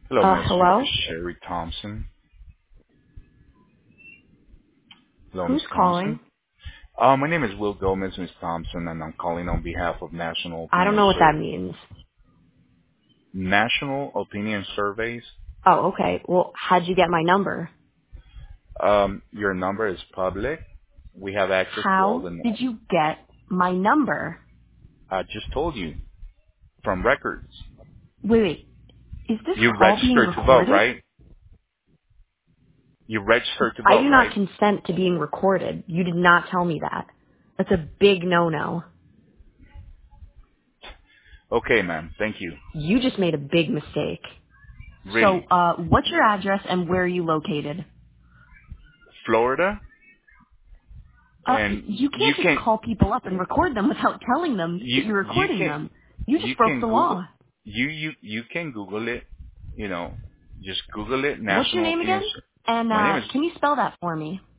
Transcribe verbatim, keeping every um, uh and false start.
Hello, Uh, may I speak to hello? Sherry Thompson? Hello, Miss Who's Thompson. calling? Uh, my name is Will Gomez, Miss Thompson, and I'm calling on behalf of National I don't Opinion know what that Sur- means. National Opinion Surveys. Oh, okay. Well, how'd you get my number? Um, your number is public. We have access to all How the. did you get my number? I just told you from records. Wait, wait. Is this You call being registered to vote, recorded? right? You registered to I vote, do not right? consent to being recorded. You did not tell me that. That's a big no-no. Okay, ma'am. Thank you. You just made a big mistake. So, Really, uh, what's your address and where are you located? Florida, Uh, and you you can't just can call people up and record them without telling them you that you're you recording can them. You you just broke can the Google law. you you you can Google it. You know, just Google it. What's your National name Opinion. again? Sur- And My name uh, is can you spell that for me?